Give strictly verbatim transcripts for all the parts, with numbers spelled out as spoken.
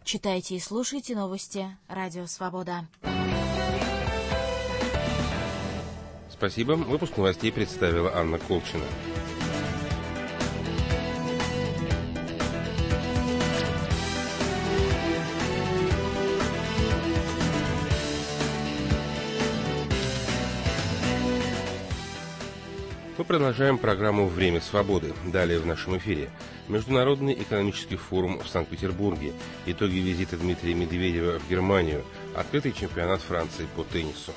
Читайте и слушайте новости «Радио Свобода». Спасибо. Выпуск новостей представила Анна Колчина. Мы продолжаем программу «Время свободы». Далее в нашем эфире. Международный экономический форум в Санкт-Петербурге. Итоги визита Дмитрия Медведева в Германию. Открытый чемпионат Франции по теннису.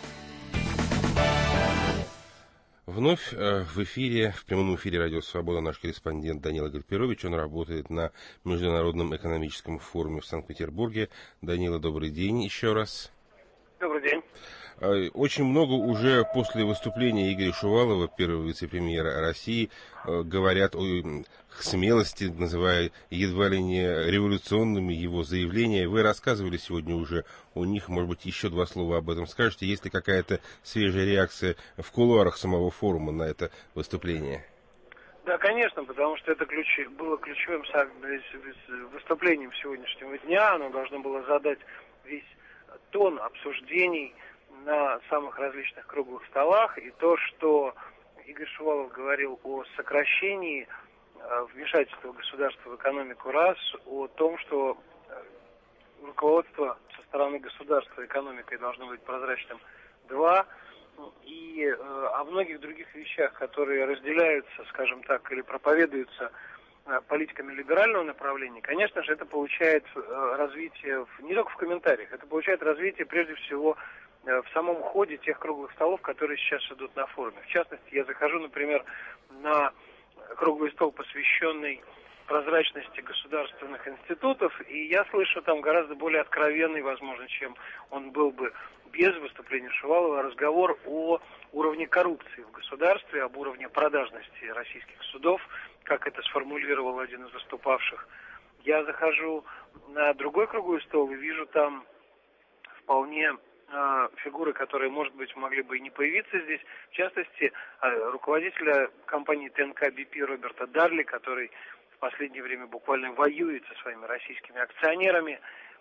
Вновь э, в эфире, в прямом эфире «Радио Свобода» наш корреспондент Данила Гальперович. Он работает на Международном экономическом форуме в Санкт-Петербурге. Данила, добрый день еще раз. Добрый день. Очень много уже после выступления Игоря Шувалова, первого вице-премьера России, говорят о смелости, называя едва ли не революционными его заявления. Вы рассказывали сегодня уже о них, может быть, еще два слова об этом скажете. Есть ли какая-то свежая реакция в кулуарах самого форума на это выступление? Да, конечно, потому что это ключ... было ключевым выступлением сегодняшнего дня. Оно должно было задать весь тон обсуждений на самых различных круглых столах, и то, что Игорь Шувалов говорил о сокращении э, вмешательства государства в экономику, раз, о том, что э, руководство со стороны государства экономикой должно быть прозрачным, два, и э, о многих других вещах, которые разделяются, скажем так, или проповедуются э, политиками либерального направления, конечно же, это получает э, развитие в, не только в комментариях, это получает развитие прежде всего в самом ходе тех круглых столов, которые сейчас идут на форуме. В частности, я захожу, например, на круглый стол, посвященный прозрачности государственных институтов, и я слышу там гораздо более откровенный, возможно, чем он был бы без выступления Шувалова, разговор о уровне коррупции в государстве, об уровне продажности российских судов, как это сформулировал один из выступавших. Я захожу на другой круглый стол и вижу там вполне фигуры, которые, может быть, могли бы и не появиться здесь, в частности, руководителя компании ТНК би пи Роберта Дарли, который в последнее время буквально воюет со своими российскими акционерами,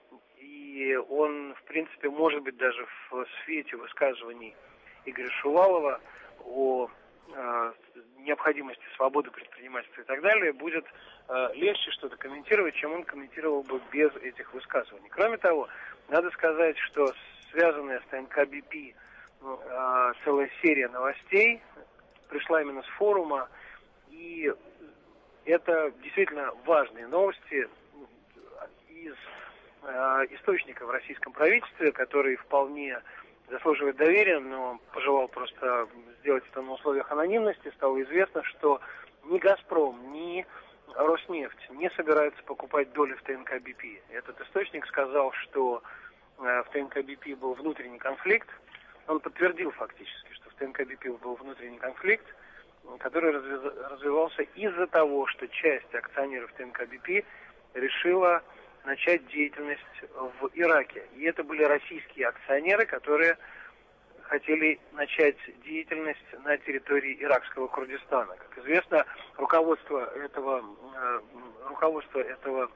и он, в принципе, может быть, даже в свете высказываний Игоря Шувалова о э, необходимости свободы предпринимательства и так далее, будет э, легче что-то комментировать, чем он комментировал бы без этих высказываний. Кроме того, надо сказать, что связанная с ТНК би пи э, целая серия новостей пришла именно с форума, и это действительно важные новости из э, источника в российском правительстве, который вполне заслуживает доверия, но пожелал просто сделать это на условиях анонимности. Стало известно, что ни «Газпром», ни «Роснефть» не собираются покупать доли в ТНК би пи. Этот источник сказал, что в ТНК би пи был внутренний конфликт. Он подтвердил фактически, что в ТНК би пи был внутренний конфликт, который развивался из-за того, что часть акционеров ТНК би пи решила начать деятельность в Ираке. И это были российские акционеры, которые хотели начать деятельность на территории иракского Курдистана. Как известно, руководство этого, руководство этого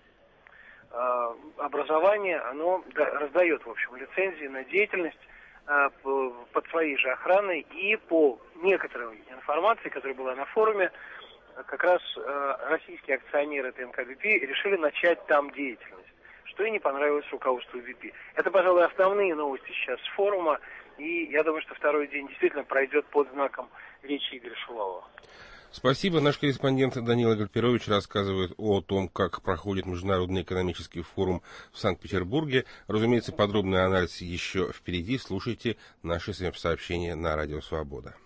образование, оно раздает, в общем, лицензии на деятельность под своей же охраной, и по некоторой информации, которая была на форуме, как раз российские акционеры ТНК би пи решили начать там деятельность, что и не понравилось руководству би пи. Это, пожалуй, основные новости сейчас с форума, и я думаю, что второй день действительно пройдет под знаком речи Игоря Шувалова. Спасибо. Наш корреспондент Данила Гальперович рассказывает о том, как проходит Международный экономический форум в Санкт-Петербурге. Разумеется, подробный анализ еще впереди. Слушайте наши сообщения на Радио Свобода.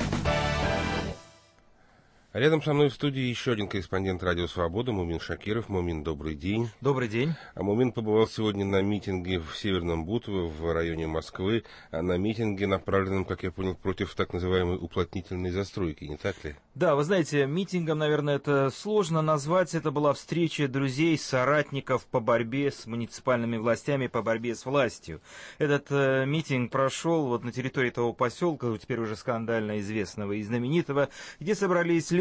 Рядом со мной в студии еще один корреспондент Радио Свобода, Мумин Шакиров. Мумин, добрый день. Добрый день. Мумин побывал сегодня на митинге в Северном Бутово, в районе Москвы. На митинге, направленном, как я понял, против так называемой уплотнительной застройки, не так ли? Да, вы знаете, митингом, наверное, это сложно назвать. Это была встреча друзей, соратников по борьбе с муниципальными властями, по борьбе с властью. Этот э, митинг прошел вот на территории того поселка, теперь уже скандально известного и знаменитого, где собрались люди,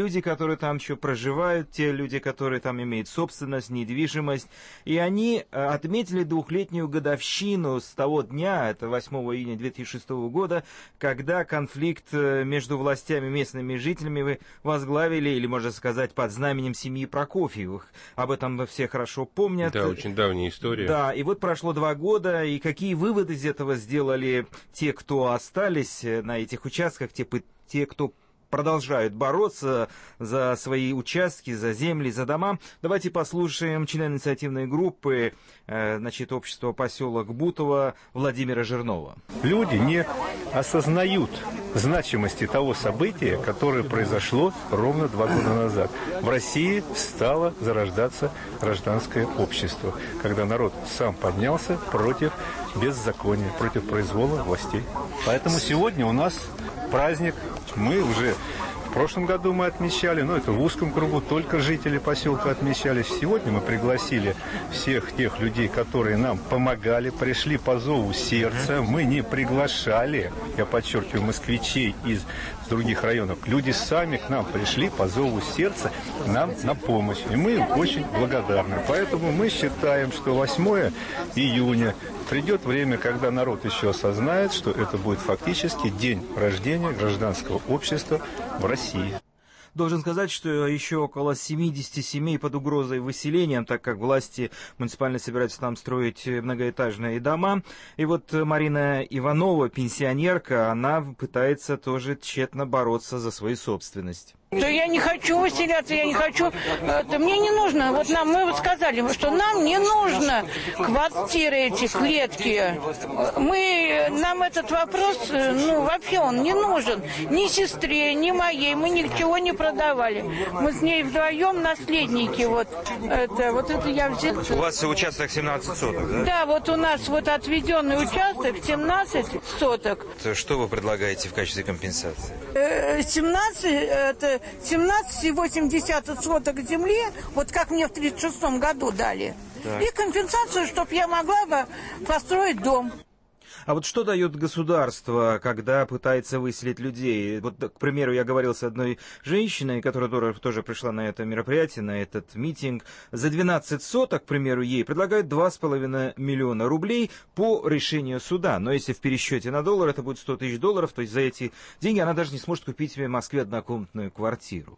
люди, которые там еще проживают, те люди, которые там имеют собственность, недвижимость. И они отметили двухлетнюю годовщину с того дня, это восьмого июня две тысячи шестого года, когда конфликт между властями и местными жителями возглавили, или, можно сказать, под знаменем семьи Прокофьевых. Об этом все хорошо помнят. Да, очень давняя история. Да, и вот прошло два года, и какие выводы из этого сделали те, кто остались на этих участках, те, те кто продолжают бороться за свои участки, за земли, за дома. Давайте послушаем члена инициативной группы, э, значит, общества поселок Бутово Владимира Жирнова. Люди не осознают значимости того события, которое произошло ровно два года назад. В России стало зарождаться гражданское общество, когда народ сам поднялся против беззакония, против произвола властей. Поэтому сегодня у нас праздник. Мы уже в прошлом году мы отмечали, но это в узком кругу, только жители поселка отмечали. Сегодня мы пригласили всех тех людей, которые нам помогали, пришли по зову сердца. Мы не приглашали, я подчеркиваю, москвичей из других районов. Люди сами к нам пришли по зову сердца нам на помощь. И мы им очень благодарны. Поэтому мы считаем, что восьмого июня придет время, когда народ еще осознает, что это будет фактически день рождения гражданского общества в России. Должен сказать, что еще около семьдесят семей под угрозой выселения, так как власти муниципально собираются там строить многоэтажные дома. И вот Марина Иванова, пенсионерка, она пытается тоже тщетно бороться за свою собственность. Да я не хочу выселяться, я не хочу, это, мне не нужно, вот нам, мы вот сказали, что нам не нужно квартиры эти, клетки, мы, нам этот вопрос, ну, вообще он не нужен, ни сестре, ни моей, мы ничего не продавали, мы с ней вдвоем наследники, вот, это, вот это я взяла. У вас участок семнадцать соток, да? Да, вот у нас вот отведенный участок семнадцать соток. Что вы предлагаете в качестве компенсации? семнадцать, это семнадцать и восемь десятых соток земли, вот как мне в тридцать шестом году дали. Так. И компенсацию, чтобы я могла бы построить дом. А вот что дает государство, когда пытается выселить людей? Вот, к примеру, я говорил с одной женщиной, которая тоже пришла на это мероприятие, на этот митинг. За двенадцать соток, к примеру, ей предлагают два с половиной миллиона рублей по решению суда. Но если в пересчете на доллар это будет сто тысяч долларов, то есть за эти деньги она даже не сможет купить себе в Москве однокомнатную квартиру.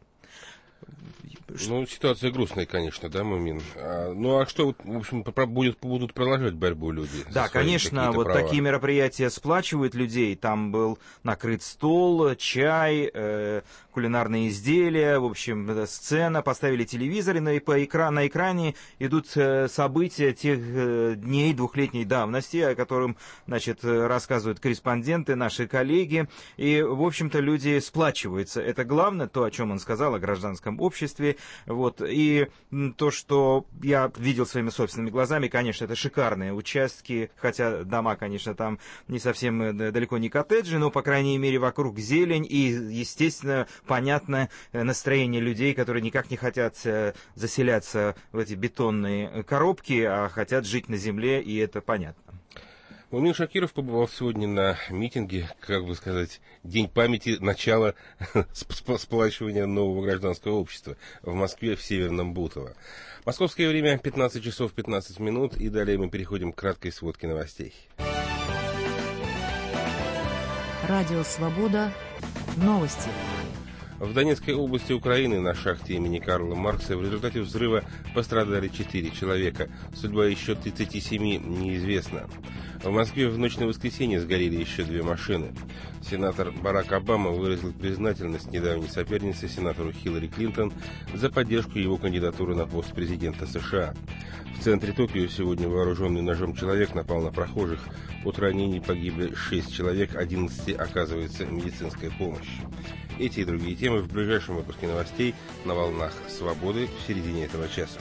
Ну, ситуация грустная, конечно, да, Мумин? А, ну, а что, в общем, будет, будут продолжать борьбу люди? Да, конечно, вот права. Такие мероприятия сплачивают людей. Там был накрыт стол, чай, э, кулинарные изделия, в общем, сцена, поставили телевизор, и по экран, на экране идут э, события тех э, дней двухлетней давности, о котором, значит, рассказывают корреспонденты, наши коллеги. И, в общем-то, люди сплачиваются. Это главное, то, о чем он сказал, о гражданском обществе. Вот. И то, что я видел своими собственными глазами, конечно, это шикарные участки, хотя дома, конечно, там не совсем далеко не коттеджи, но, по крайней мере, вокруг зелень и, естественно, понятно настроение людей, которые никак не хотят заселяться в эти бетонные коробки, а хотят жить на земле, и это понятно. Мумин Шакиров побывал сегодня на митинге, как бы сказать, День памяти начала сплачивания нового гражданского общества в Москве, в Северном Бутово. Московское время пятнадцать часов пятнадцать минут, и далее мы переходим к краткой сводке новостей. Радио «Свобода». Новости. В Донецкой области Украины на шахте имени Карла Маркса в результате взрыва пострадали четыре человека. Судьба еще тридцати семи неизвестна. В Москве в ночь на воскресенье сгорели еще две машины. Сенатор Барак Обама выразил признательность недавней сопернице, сенатору Хиллари Клинтон, за поддержку его кандидатуры на пост президента США. В центре Токио сегодня вооруженный ножом человек напал на прохожих. От ранений погибли шесть человек, одиннадцати оказывается медицинская помощь. Эти и другие темы в ближайшем выпуске новостей на волнах «Свободы» в середине этого часа.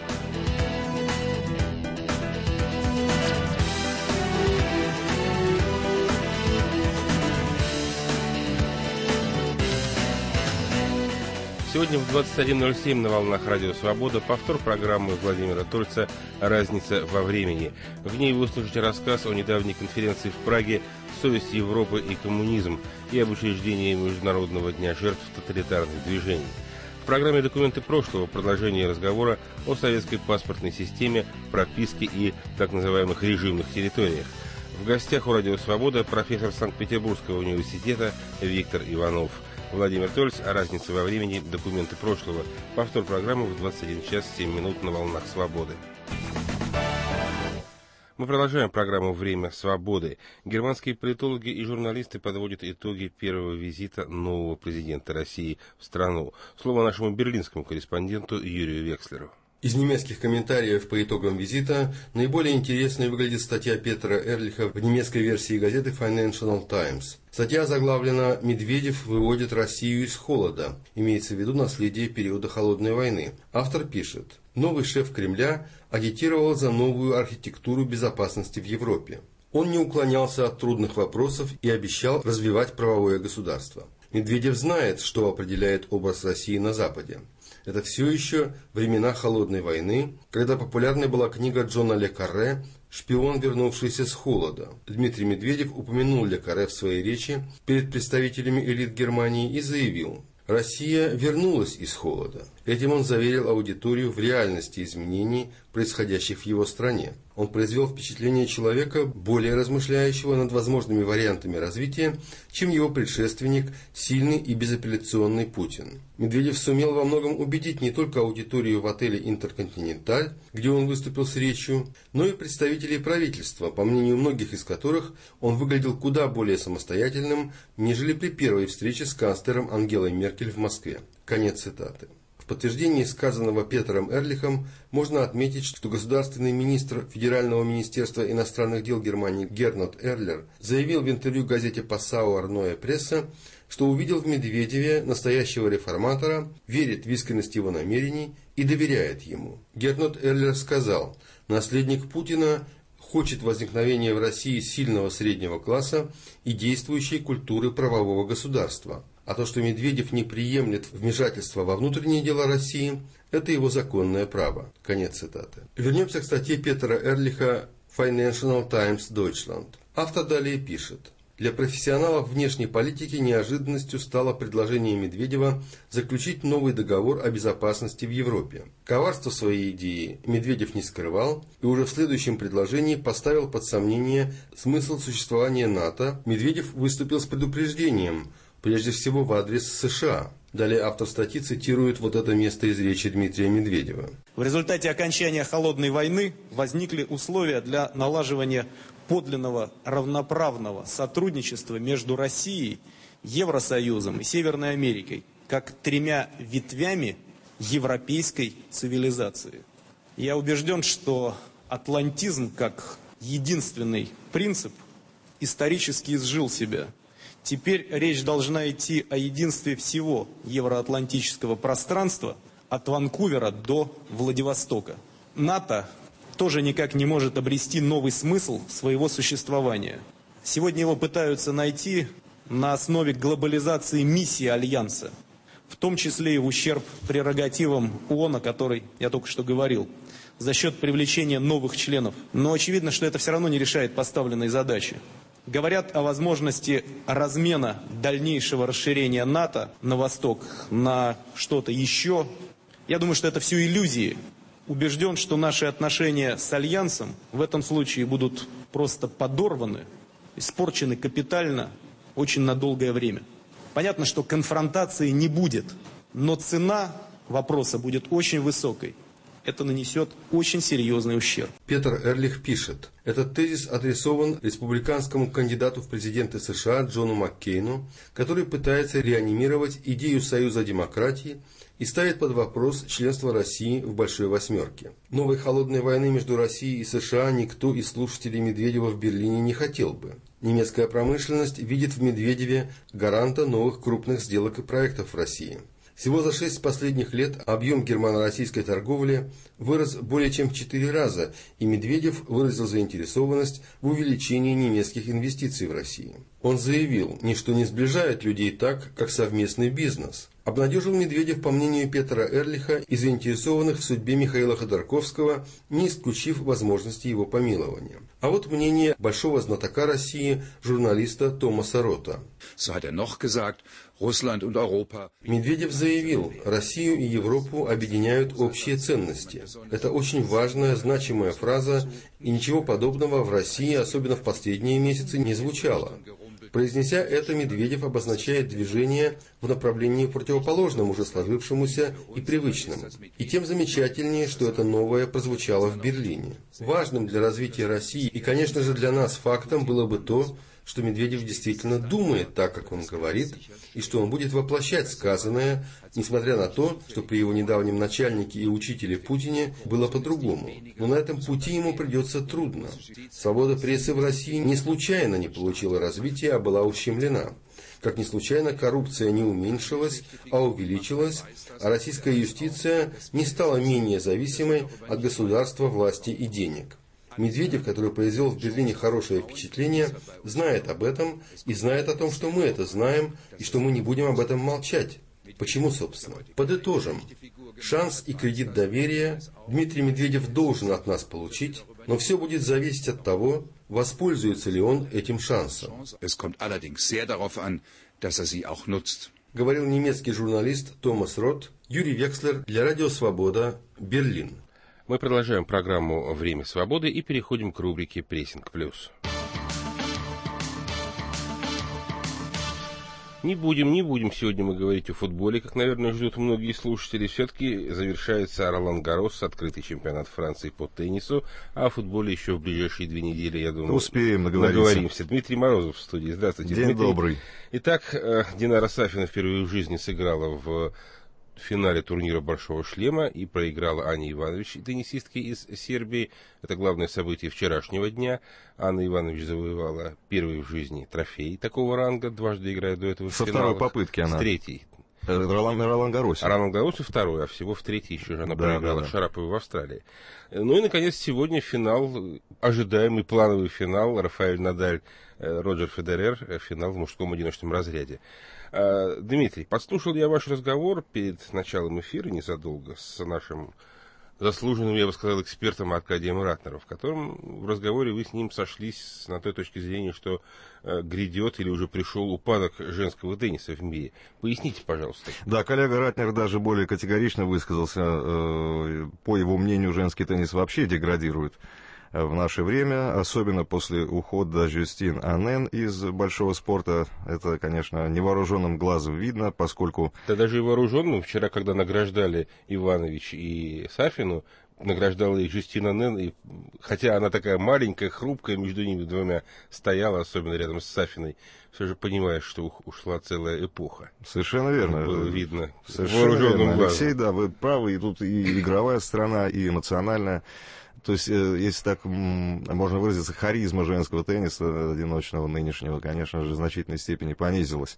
Сегодня в двадцать один ноль семь на волнах радио «Свобода» повтор программы Владимира Тольца «Разница во времени». В ней вы услышите рассказ о недавней конференции в Праге «Совесть Европы и коммунизм» и об учреждении Международного дня жертв тоталитарных движений. В программе «Документы прошлого» продолжение разговора о советской паспортной системе, прописке и так называемых режимных территориях. В гостях у «Радио Свобода» профессор Санкт-Петербургского университета Виктор Иванов. Владимир Тольц о разнице во времени «Документы прошлого». Повтор программы в двадцать один час семь минут на волнах «Свободы». Мы продолжаем программу «Время свободы». Германские политологи и журналисты подводят итоги первого визита нового президента России в страну. Слово нашему берлинскому корреспонденту Юрию Векслеру. Из немецких комментариев по итогам визита наиболее интересной выглядит статья Петера Эрлиха в немецкой версии газеты Financial Times. Статья заглавлена «Медведев выводит Россию из холода». Имеется в виду наследие периода Холодной войны. Автор пишет: новый шеф Кремля агитировал за новую архитектуру безопасности в Европе. Он не уклонялся от трудных вопросов и обещал развивать правовое государство. Медведев знает, что определяет образ России на Западе. Это все еще времена Холодной войны, когда популярной была книга Джона Ле Карре «Шпион, вернувшийся с холода». Дмитрий Медведев упомянул Ле Карре в своей речи перед представителями элит Германии и заявил: «Россия вернулась из холода». Этим он заверил аудиторию в реальности изменений, происходящих в его стране. Он произвел впечатление человека, более размышляющего над возможными вариантами развития, чем его предшественник, сильный и безапелляционный Путин. Медведев сумел во многом убедить не только аудиторию в отеле «Интерконтиненталь», где он выступил с речью, но и представителей правительства, по мнению многих из которых он выглядел куда более самостоятельным, нежели при первой встрече с канцлером Ангелой Меркель в Москве. Конец цитаты. В подтверждении сказанного Петером Эрлихом можно отметить, что государственный министр Федерального министерства иностранных дел Германии Гернот Эрлер заявил в интервью газете Passauer Neue Presse, что увидел в Медведеве настоящего реформатора, верит в искренность его намерений и доверяет ему. Гернот Эрлер сказал: наследник Путина хочет возникновения в России сильного среднего класса и действующей культуры правового государства. А то, что Медведев не приемлет вмешательства во внутренние дела России, это его законное право. Конец цитаты. Вернемся к статье Петера Эрлиха Financial Times Deutschland. Автор далее пишет: для профессионалов внешней политики неожиданностью стало предложение Медведева заключить новый договор о безопасности в Европе. Коварство своей идеи Медведев не скрывал и уже в следующем предложении поставил под сомнение смысл существования НАТО. Медведев выступил с предупреждением, прежде всего в адрес США. Далее автор статьи цитирует вот это место из речи Дмитрия Медведева. В результате окончания Холодной войны возникли условия для налаживания подлинного равноправного сотрудничества между Россией, Евросоюзом и Северной Америкой, как тремя ветвями европейской цивилизации. Я убежден, что атлантизм как единственный принцип исторически изжил себя. Теперь речь должна идти о единстве всего евроатлантического пространства от Ванкувера до Владивостока. НАТО тоже никак не может обрести новый смысл своего существования. Сегодня его пытаются найти на основе глобализации миссии Альянса, в том числе и в ущерб прерогативам ООН, о которой я только что говорил, за счет привлечения новых членов. Но очевидно, что это все равно не решает поставленной задачи. Говорят о возможности размена дальнейшего расширения НАТО на восток на что-то еще. Я думаю, что это все иллюзии. Убежден, что наши отношения с Альянсом в этом случае будут просто подорваны, испорчены капитально очень на долгое время. Понятно, что конфронтации не будет, но цена вопроса будет очень высокой. Это нанесет очень серьезный ущерб. Петер Эрлих пишет: этот тезис адресован республиканскому кандидату в президенты США Джону Маккейну, который пытается реанимировать идею Союза демократии и ставит под вопрос членство России в Большой Восьмерке. Новой холодной войны между Россией и США никто из слушателей Медведева в Берлине не хотел бы. Немецкая промышленность видит в Медведеве гаранта новых крупных сделок и проектов в России. Всего за шесть последних лет объем германо-российской торговли вырос более чем в четыре раза, и Медведев выразил заинтересованность в увеличении немецких инвестиций в России. Он заявил, ничто не сближает людей так, как совместный бизнес. Обнадежил Медведев, по мнению Петра Эрлиха, и заинтересованных в судьбе Михаила Ходорковского, не исключив возможности его помилования. А вот мнение большого знатока России, журналиста Томаса Рота. Медведев заявил, Россию и Европу объединяют общие ценности. Это очень важная, значимая фраза, и ничего подобного в России, особенно в последние месяцы, не звучало. Произнеся это, Медведев обозначает движение в направлении противоположном уже сложившемуся и привычным. И тем замечательнее, что это новое прозвучало в Берлине. Важным для развития России и, конечно же, для нас фактом было бы то, что Медведев действительно думает так, как он говорит, и что он будет воплощать сказанное, несмотря на то, что при его недавнем начальнике и учителе Путине было по-другому. Но на этом пути ему придется трудно. Свобода прессы в России не случайно не получила развития, а была ущемлена. Как ни случайно, коррупция не уменьшилась, а увеличилась, а российская юстиция не стала менее зависимой от государства, власти и денег. Медведев, который произвел в Берлине хорошее впечатление, знает об этом и знает о том, что мы это знаем, и что мы не будем об этом молчать. Почему, собственно? Подытожим. Шанс и кредит доверия Дмитрий Медведев должен от нас получить, но все будет зависеть от того, воспользуется ли он этим шансом. Говорил немецкий журналист Томас Рот, Юрий Векслер для Радио Свобода, Берлин. Мы продолжаем программу «Время свободы» и переходим к рубрике «Прессинг плюс». Не будем, не будем сегодня мы говорить о футболе, как, наверное, ждут многие слушатели. Все-таки завершается Ролан-Гаррос, открытый чемпионат Франции по теннису, а о футболе еще в ближайшие две недели, я думаю, успеем наговориться. наговоримся. Дмитрий Морозов в студии. Здравствуйте, День Дмитрий. Добрый. Итак, Динара Сафина впервые в жизни сыграла в в финале турнира «Большого шлема» и проиграла Анне Иванович, теннисистке из Сербии. Это главное событие вчерашнего дня. Анна Иванович завоевала первый в жизни трофей такого ранга, дважды играя до этого в Со финалах. второй попытки она. С третьей. Ролан, Ролан-Гарросе. Ролан-Гарросе второй, а всего в третьей еще же она да, проиграла да, да. Шараповой в Австралии. Ну и, наконец, сегодня финал, ожидаемый плановый финал. Рафаэль Надаль, Роджер Федерер, финал в мужском одиночном разряде. Дмитрий, подслушал я ваш разговор перед началом эфира незадолго с нашим заслуженным, я бы сказал, экспертом Аркадием Ратнером, в котором в разговоре вы с ним сошлись на той точке зрения, что э, грядет или уже пришел упадок женского тенниса в мире. Поясните, пожалуйста. Да, коллега Ратнер даже более категорично высказался. Э, по его мнению, женский теннис вообще деградирует в наше время, особенно после ухода Жюстин Анен из большого спорта. Это, конечно, невооруженным глазом видно, поскольку... Да даже и вооруженным. Вчера, когда награждали Иванович и Сафину, награждала их Жюстин Анен, и, хотя она такая маленькая, хрупкая, между ними двумя стояла, особенно рядом с Сафиной, все же понимаешь, что ушла целая эпоха. Совершенно верно. Это было видно. Совершенно верно, Алексей, да, вы правы, и тут и игровая сторона, и эмоциональная. То есть, если так можно выразиться, харизма женского тенниса одиночного нынешнего, конечно же, в значительной степени понизилась,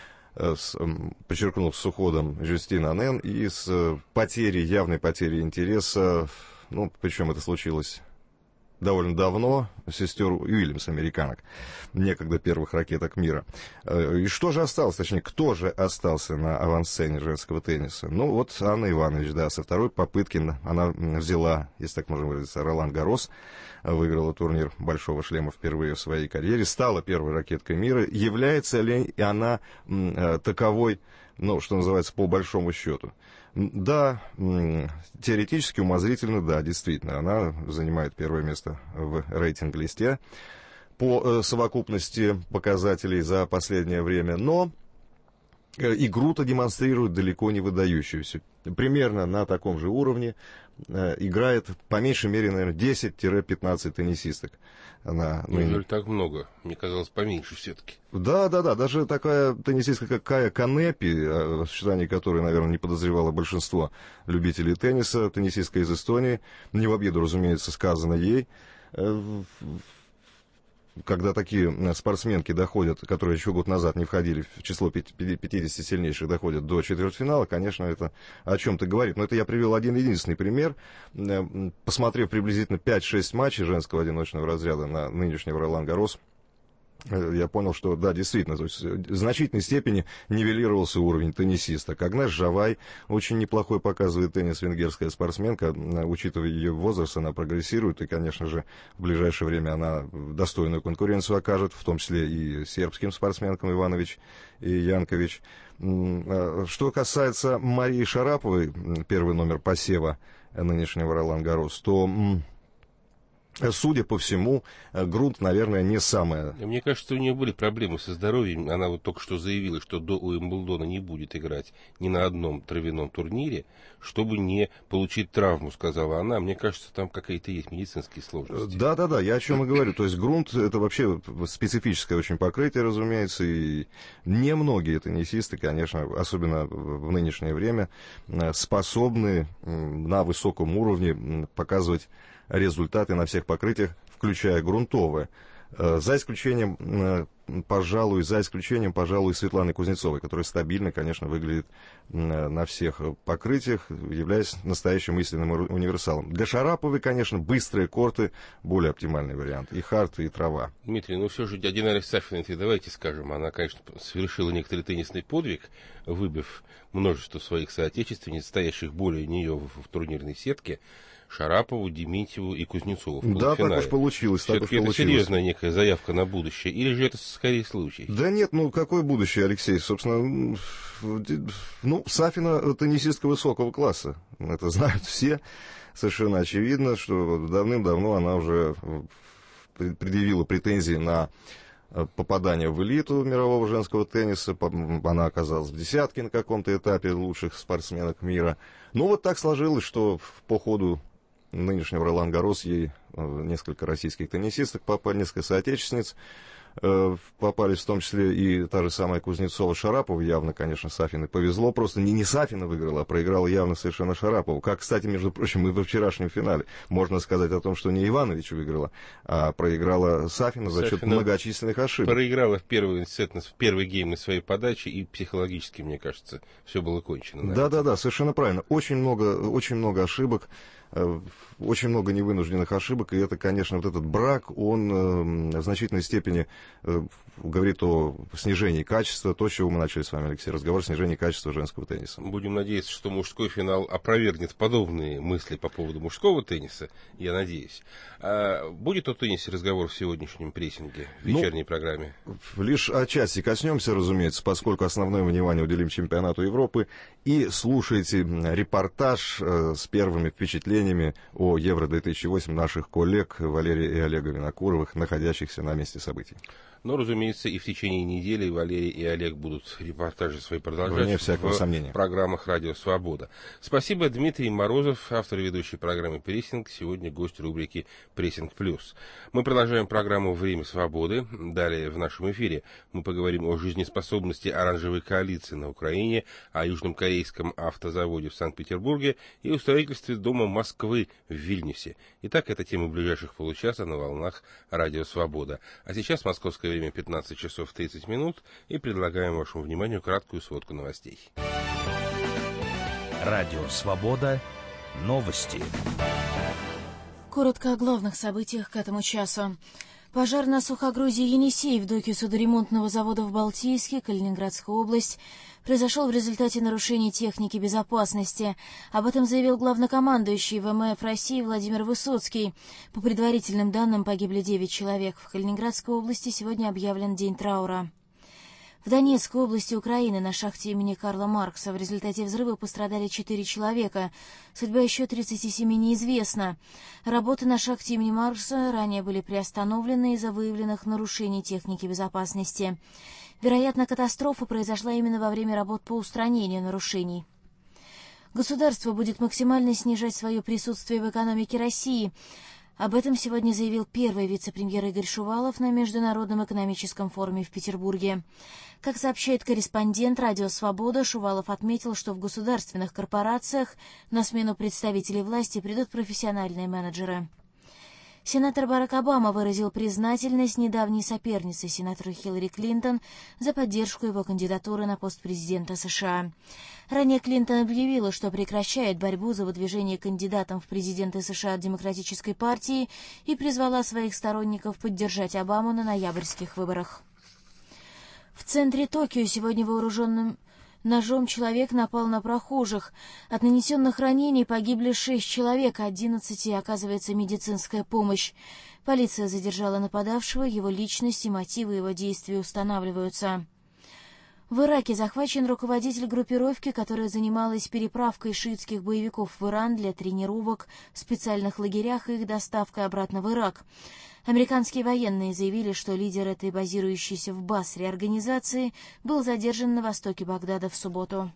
с, подчеркнув, с уходом Жюстин Анен и с потерей, явной потерей интереса, ну, причем это случилось довольно давно, сестер Уильямс, американок, некогда первых ракеток мира. И что же осталось, точнее, кто же остался на авансцене женского тенниса? Ну, вот Анна Иванович, да, со второй попытки она взяла, если так можно выразиться, Ролан-Гаррос, выиграла турнир «Большого шлема» впервые в своей карьере, стала первой ракеткой мира. Является ли она таковой, ну, что называется, по большому счету? Да, теоретически, умозрительно, да, действительно, она занимает первое место в рейтинг-листе по совокупности показателей за последнее время, но игру-то демонстрирует далеко не выдающуюся. Примерно на таком же уровне играет, по меньшей мере, наверное, десять-пятнадцать теннисисток. Она, ну, неужели так много? Мне казалось, поменьше все-таки. Да, да, да. Даже такая теннисистка, как Кая Канепи, о существовании которой, наверное, не подозревало большинство любителей тенниса, теннисистка из Эстонии, не в обиду, разумеется, сказано ей. Когда такие спортсменки доходят, которые еще год назад не входили в число пятидесяти сильнейших, доходят до четвертьфинала, конечно, это о чем-то говорит. Но это я привел один единственный пример. Посмотрев приблизительно пять-шесть матчей женского одиночного разряда на нынешнего Ролан-Гаррос, я понял, что да, действительно, то есть в значительной степени нивелировался уровень теннисиста. Агнеш Жавай очень неплохой показывает теннис, венгерская спортсменка, учитывая ее возраст, она прогрессирует, и, конечно же, в ближайшее время она достойную конкуренцию окажет, в том числе и сербским спортсменкам Иванович и Янкович. Что касается Марии Шараповой, первый номер посева нынешнего Ролан-Гаррос, то... Судя по всему, грунт, наверное, не самое. Мне кажется, у нее были проблемы со здоровьем. Она вот только что заявила, что до Уимблдона не будет играть ни на одном травяном турнире, чтобы не получить травму, сказала она. Мне кажется, там какие-то есть медицинские сложности. Да-да-да, я о чем и говорю. То есть грунт — это вообще специфическое очень покрытие, разумеется, и немногие теннисисты, конечно, особенно в нынешнее время, способны на высоком уровне показывать результаты на всех покрытиях, включая грунтовые. За исключением, пожалуй, за исключением, пожалуй, Светланы Кузнецовой, которая стабильно, конечно, выглядит на всех покрытиях, являясь настоящим истинным универсалом. Для Шараповой, конечно, быстрые корты более оптимальный вариант. И хард, и трава. Дмитрий, ну все же Динара Сафина, давайте скажем, она, конечно, совершила некоторый теннисный подвиг, выбив множество своих соотечественниц, стоящих более нее в, в турнирной сетке. Шарапову, Дементьеву и Кузнецову в полуфинале. Да, так уж получилось. Так уж это получилось. Серьезная некая заявка на будущее, или же это скорее случай? Да нет, ну какое будущее, Алексей? Собственно, ну, Сафина теннисистка высокого класса. Это знают все. Совершенно очевидно, что давным-давно она уже предъявила претензии на попадание в элиту мирового женского тенниса. Она оказалась в десятке на каком-то этапе лучших спортсменок мира. Ну, вот так сложилось, что по ходу нынешнего Ролан-Гаррос ей несколько российских теннисисток попали, несколько соотечественниц попались, в том числе и та же самая Кузнецова, Шарапова. Явно, конечно, Сафиной повезло. Просто не, не Сафина выиграла, а проиграла явно совершенно Шарапову. Как, кстати, между прочим, и во вчерашнем финале. Можно сказать о том, что не Иванович выиграла, а проиграла Сафина за счет Сафина многочисленных ошибок. Проиграла в первый сет, в первый гейм на своей подаче, и психологически, мне кажется, все было кончено. Да-да-да, совершенно правильно. Очень много, очень много ошибок. Очень много невынужденных ошибок, и это, конечно, вот этот брак, он э, в значительной степени э, говорит о снижении качества, то, с чего мы начали с вами, Алексей, разговор, о снижении качества женского тенниса. Будем надеяться, что мужской финал опровергнет подобные мысли по поводу мужского тенниса, я надеюсь. А будет о теннисе разговор в сегодняшнем прессинге, в вечерней ну, программе? Лишь отчасти коснемся, разумеется, поскольку основное внимание уделим чемпионату Европы, и слушайте репортаж э, с первыми впечатлениями о Евро две тысячи восемь наших коллег Валерия и Олега Винокуровых, находящихся на месте событий. Но, разумеется, и в течение недели Валерий и Олег будут репортажи свои продолжать Вне всякого в сомнения. программах «Радио Свобода». Спасибо, Дмитрий Морозов, автор и ведущий программы «Прессинг», сегодня гость рубрики «Прессинг плюс». Мы продолжаем программу «Время свободы». Далее в нашем эфире мы поговорим о жизнеспособности оранжевой коалиции на Украине, о южном корейском автозаводе в Санкт-Петербурге и о строительстве Дома Москвы в Вильнюсе. Итак, это тема ближайших получаса на волнах «Радио Свобода». А сейчас московское время пятнадцать часов тридцать минут, и предлагаем вашему вниманию краткую сводку новостей. Радио Свобода. Новости. Коротко о главных событиях к этому часу. Пожар на сухогрузе «Енисей» в доке судоремонтного завода в Балтийске, Калининградская область, произошел в результате нарушений техники безопасности. Об этом заявил главнокомандующий ВМФ России Владимир Высоцкий. По предварительным данным, погибли девять человек. В Калининградской области сегодня объявлен день траура. В Донецкой области Украины на шахте имени Карла Маркса в результате взрыва пострадали четыре человека. Судьба еще тридцати семи неизвестна. Работы на шахте имени Маркса ранее были приостановлены из-за выявленных нарушений техники безопасности. Вероятно, катастрофа произошла именно во время работ по устранению нарушений. Государство будет максимально снижать свое присутствие в экономике России. Об этом сегодня заявил первый вице-премьер Игорь Шувалов на Международном экономическом форуме в Петербурге. Как сообщает корреспондент «Радио Свобода», Шувалов отметил, что в государственных корпорациях на смену представителей власти придут профессиональные менеджеры. Сенатор Барак Обама выразил признательность недавней сопернице сенатору Хиллари Клинтон за поддержку его кандидатуры на пост президента США. Ранее Клинтон объявила, что прекращает борьбу за выдвижение кандидатом в президенты США от Демократической партии и призвала своих сторонников поддержать Обаму на ноябрьских выборах. В центре Токио сегодня вооруженным ножом человек напал на прохожих. От нанесенных ранений погибли шесть человек, одиннадцати оказывается медицинская помощь. Полиция задержала нападавшего, его личность и мотивы его действий устанавливаются. В Ираке захвачен руководитель группировки, которая занималась переправкой шиитских боевиков в Иран для тренировок в специальных лагерях и их доставкой обратно в Ирак. Американские военные заявили, что лидер этой базирующейся в Басре организации был задержан на востоке Багдада в субботу.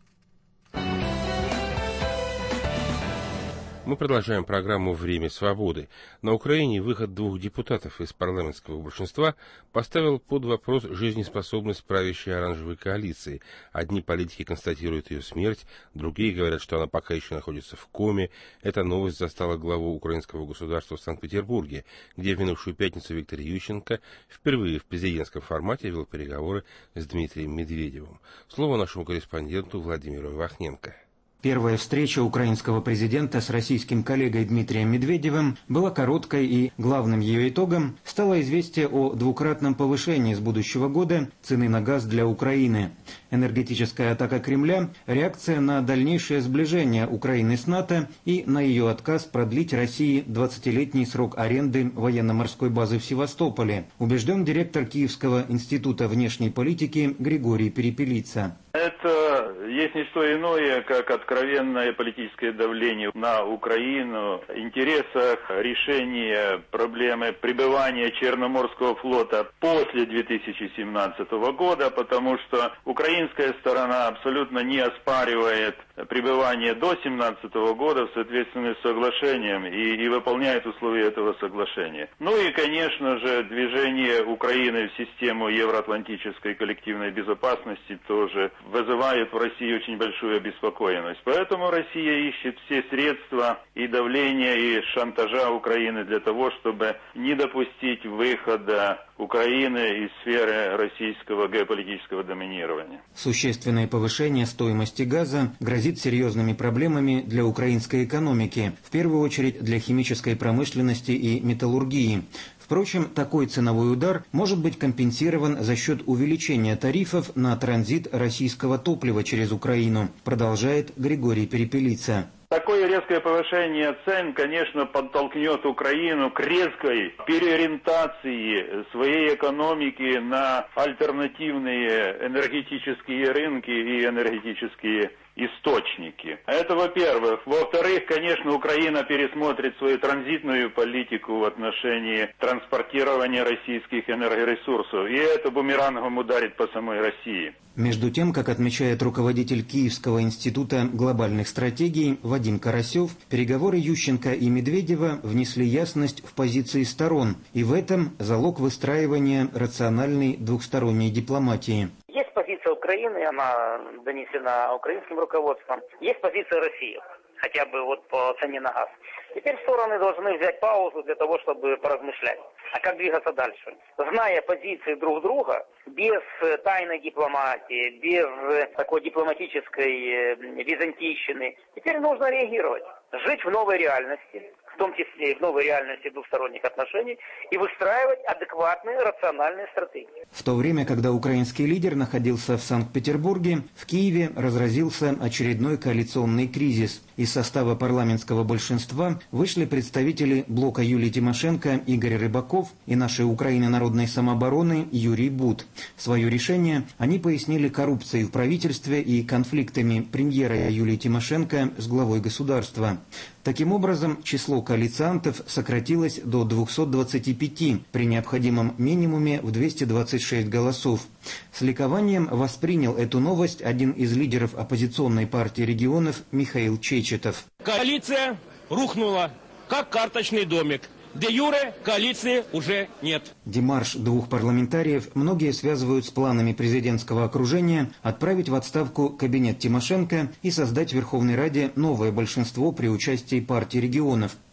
Мы продолжаем программу «Время свободы». На Украине выход двух депутатов из парламентского большинства поставил под вопрос жизнеспособность правящей оранжевой коалиции. Одни политики констатируют ее смерть, другие говорят, что она пока еще находится в коме. Эта новость застала главу украинского государства в Санкт-Петербурге, где в минувшую пятницу Виктор Ющенко впервые в президентском формате вел переговоры с Дмитрием Медведевым. Слово нашему корреспонденту Владимиру Вахненко. Первая встреча украинского президента с российским коллегой Дмитрием Медведевым была короткой, и главным ее итогом стало известие о двукратном повышении с будущего года цены на газ для Украины. Энергетическая атака Кремля – реакция на дальнейшее сближение Украины с НАТО и на ее отказ продлить России двадцатилетний срок аренды военно-морской базы в Севастополе, убежден директор Киевского института внешней политики Григорий Перепелица. Это есть не что иное, как откровенное политическое давление на Украину в интересах решения проблемы пребывания Черноморского флота после две тысячи семнадцатого года, потому что украинская сторона абсолютно не оспаривает пребывание до две тысячи семнадцатого года в соответствии с соглашением и, и выполняет условия этого соглашения. Ну и, конечно же, движение Украины в систему евроатлантической коллективной безопасности тоже вызывает в России очень большую обеспокоенность. Поэтому Россия ищет все средства и давления, и шантажа Украины для того, чтобы не допустить выхода Украины из сферы российского геополитического доминирования. Существенное повышение стоимости газа грозит серьезными проблемами для украинской экономики, в первую очередь для химической промышленности и металлургии. Впрочем, такой ценовой удар может быть компенсирован за счет увеличения тарифов на транзит российского топлива через Украину, продолжает Григорий Перепелица. Такое резкое повышение цен, конечно, подтолкнет Украину к резкой переориентации своей экономики на альтернативные энергетические рынки и энергетические источники. Это во-первых. Во-вторых, конечно, Украина пересмотрит свою транзитную политику в отношении транспортирования российских энергоресурсов. И это бумерангом ударит по самой России. Между тем, как отмечает руководитель Киевского института глобальных стратегий Вадим Карасев, переговоры Ющенко и Медведева внесли ясность в позиции сторон, и в этом залог выстраивания рациональной двухсторонней дипломатии. Есть позиция Украины, она донесена украинским руководством, есть позиция России, хотя бы вот по цене на газ. Теперь стороны должны взять паузу для того, чтобы поразмышлять. А как двигаться дальше? Зная позиции друг друга, без тайной дипломатии, без такой дипломатической византийщины, теперь нужно реагировать. Жить в новой реальности, в том числе и в новой реальности двухсторонних отношений, и выстраивать адекватные, рациональные стратегии. В то время, когда украинский лидер находился в Санкт-Петербурге, в Киеве разразился очередной коалиционный кризис. Из состава парламентского большинства вышли представители блока Юлии Тимошенко Игорь Рыбаков и нашей Украины народной самообороны Юрий Бут. Свое решение они пояснили коррупцией в правительстве и конфликтами премьера Юлии Тимошенко с главой государства. Таким образом, число коалициантов сократилось до двухсот двадцати пяти при необходимом минимуме в двести двадцать шесть голосов. С ликованием воспринял эту новость один из лидеров оппозиционной партии регионов Михаил Чечетов. Коалиция рухнула, как карточный домик. Де юре коалиции уже нет. Демарш двух парламентариев многие связывают с планами президентского окружения отправить в отставку кабинет Тимошенко и создать в Верховной Раде новое большинство при участии партии регионов.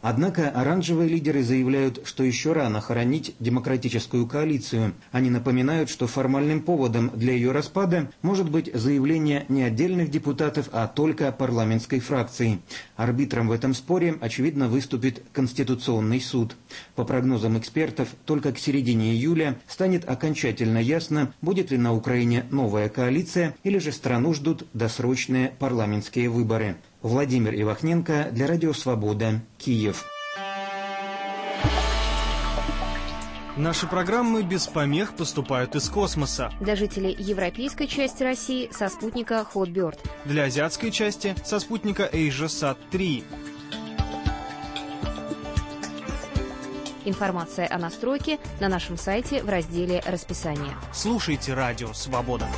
Однако оранжевые лидеры заявляют, что еще рано хоронить демократическую коалицию. Они напоминают, что формальным поводом для ее распада может быть заявление не отдельных депутатов, а только парламентской фракции. Арбитром в этом споре, очевидно, выступит Конституционный суд. По прогнозам экспертов, только к середине июля станет окончательно ясно, будет ли на Украине новая коалиция или же страну ждут досрочные парламентские выборы. Владимир Ивахненко для Радио Свобода, Киев. Наши программы без помех поступают из космоса. Для жителей европейской части России со спутника Hotbird. Для азиатской части со спутника AsiaSat три. Информация о настройке на нашем сайте в разделе «Расписание». Слушайте Радио Свобода.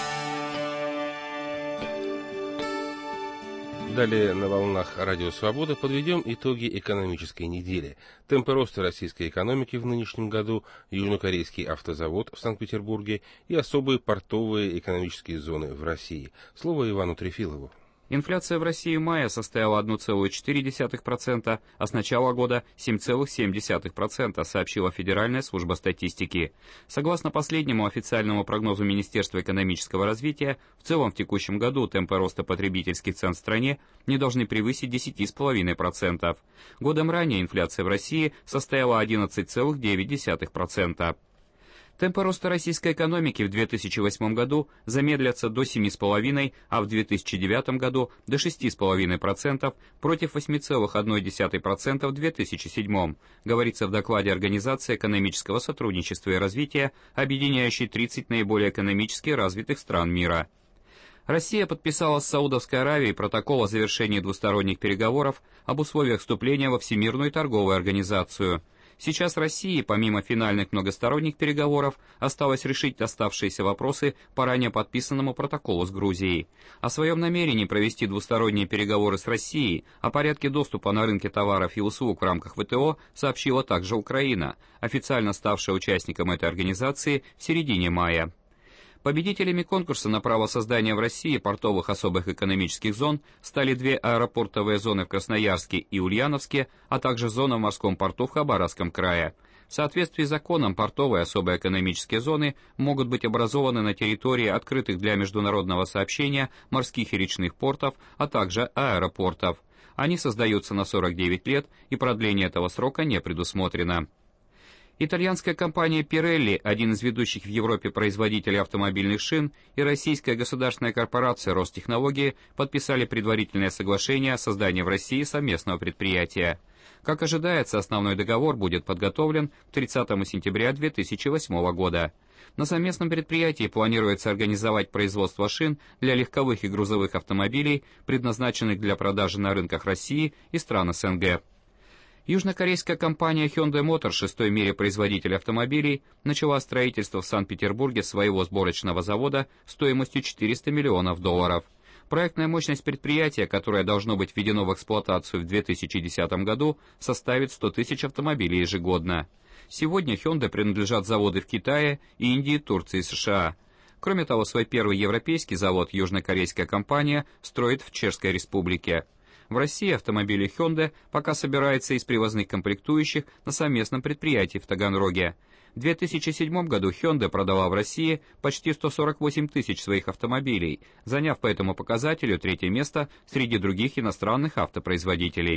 Далее на волнах Радио Свобода подведем итоги экономической недели. Темпы роста российской экономики в нынешнем году, южнокорейский автозавод в Санкт-Петербурге и особые портовые экономические зоны в России. Слово Ивану Трефилову. Инфляция в России в мае составила одна целая четыре десятых процента, а с начала года семь целых семь десятых процента, сообщила Федеральная служба статистики. Согласно последнему официальному прогнозу Министерства экономического развития, в целом в текущем году темпы роста потребительских цен в стране не должны превысить десять целых пять десятых процента. Годом ранее инфляция в России составила одиннадцать целых девять десятых процента. Темпы роста российской экономики в две тысячи восьмом году замедлятся до семи целых пяти десятых процента, а в две тысячи девятом году до шести целых пяти десятых процента против восьми целых одной десятой процента в две тысячи седьмом, говорится в докладе Организации экономического сотрудничества и развития, объединяющей тридцать наиболее экономически развитых стран мира. Россия подписала с Саудовской Аравией протокол о завершении двусторонних переговоров об условиях вступления во Всемирную торговую организацию. Сейчас России, помимо финальных многосторонних переговоров, осталось решить оставшиеся вопросы по ранее подписанному протоколу с Грузией. О своем намерении провести двусторонние переговоры с Россией о порядке доступа на рынке товаров и услуг в рамках ВТО сообщила также Украина, официально ставшая участником этой организации в середине мая. Победителями конкурса на право создания в России портовых особых экономических зон стали две аэропортовые зоны в Красноярске и Ульяновске, а также зона в морском порту в Хабаровском крае. В соответствии с законом, портовые особые экономические зоны могут быть образованы на территории открытых для международного сообщения морских и речных портов, а также аэропортов. Они создаются на сорок девять лет, и продление этого срока не предусмотрено. Итальянская компания Pirelli, один из ведущих в Европе производителей автомобильных шин, и российская государственная корпорация Ростехнологии подписали предварительное соглашение о создании в России совместного предприятия. Как ожидается, основной договор будет подготовлен к тридцатому сентября две тысячи восьмого года. На совместном предприятии планируется организовать производство шин для легковых и грузовых автомобилей, предназначенных для продажи на рынках России и стран СНГ. Южнокорейская компания Hyundai Motor, шестой в мире производитель автомобилей, начала строительство в Санкт-Петербурге своего сборочного завода стоимостью четыреста миллионов долларов. Проектная мощность предприятия, которое должно быть введено в эксплуатацию в две тысячи десятом году, составит сто тысяч автомобилей ежегодно. Сегодня Hyundai принадлежат заводы в Китае, Индии, Турции и США. Кроме того, свой первый европейский завод южнокорейская компания строит в Чешской Республике. В России автомобили Hyundai пока собираются из привозных комплектующих на совместном предприятии в Таганроге. В две тысячи седьмом году Hyundai продала в России почти сто сорок восемь тысяч своих автомобилей, заняв по этому показателю третье место среди других иностранных автопроизводителей.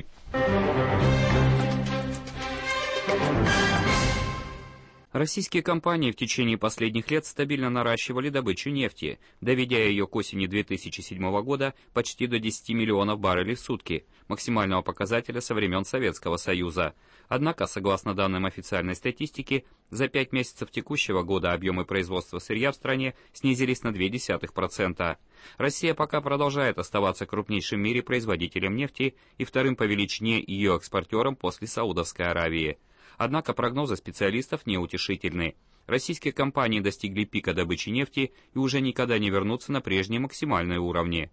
Российские компании в течение последних лет стабильно наращивали добычу нефти, доведя ее к осени две тысячи седьмого года почти до десяти миллионов баррелей в сутки, максимального показателя со времен Советского Союза. Однако, согласно данным официальной статистики, за пять месяцев текущего года объемы производства сырья в стране снизились на ноль целых две десятых процента. Россия пока продолжает оставаться крупнейшим в мире производителем нефти и вторым по величине ее экспортером после Саудовской Аравии. Однако прогнозы специалистов неутешительны. Российские компании достигли пика добычи нефти и уже никогда не вернутся на прежние максимальные уровни.